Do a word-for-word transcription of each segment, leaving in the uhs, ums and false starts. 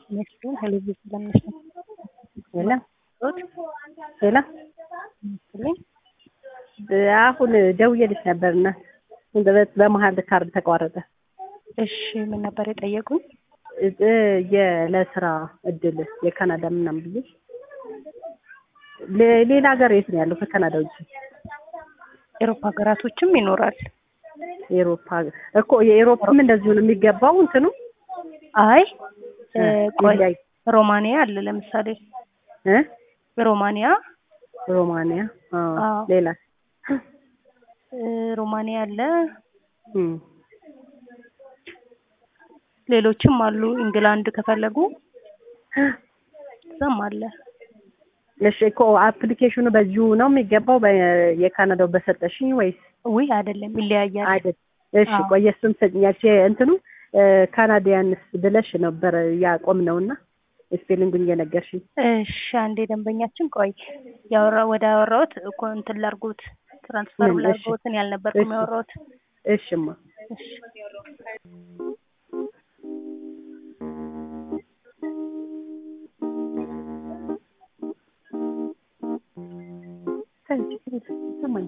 መስሎኝ ሄሎቪዥን ስለምሰማ ሄሎ ሄሎ መስሎኝ አሁን ደውዬልሽ ነበርና በመሀል ካርድ ተቋረጠ። እሺ ምን ነበር የጠየቁኝ? የለስራ እድል የካናዳ ምናምን ብዬ ሌላ ሀገር የት ነው ያለው ከካናዳ ውጪ? ኤሮፓ ሀገራቶችም ይኖራል። ኤሮፓ እኮ የኤሮፓም እንደዚሁ ነው የሚገባው እንትኑ አይ ቆይ ሮማኒያ አለ ለምሳሌ እ ሮማኒያ ሮማኒያ አዎ ሌላ ሮማኒያ አለ እም ሌሎችም አሉ ኢንግላንድ ከፈለጉ እዛም አለ። እሺ እኮ አፕሊኬሽኑ በዚሁ ነው የሚገባው የካናዳው በሰጠሽኝ ወይስ? ውይ አይደለም ይለያያል። አይደል እሺ ቆይ እሱን ሰጥኛች እንትኑ ካናዲያንስ ብለሽ ነበር ያቆምነውና ስፔሊንጉን እየነገርሽኝ። እሺ አንዴ ደንበኛችን ቆይ ያወራ ወደ አወራሁት እኮ እንትን ላድርጎት ትራንስፈር ላድርጎትን ያልነበርኩም ያወራሁት። እሺማ እሺ ሰማኝ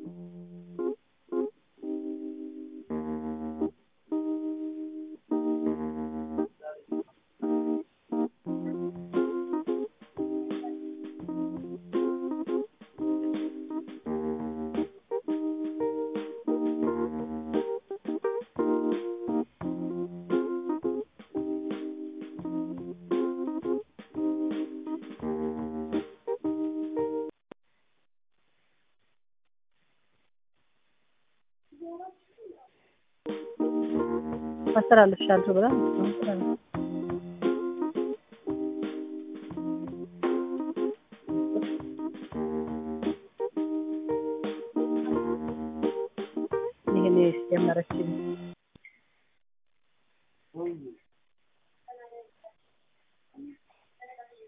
አስተላልፍሻለሁ ብላ ይሄን የጀመረችኝ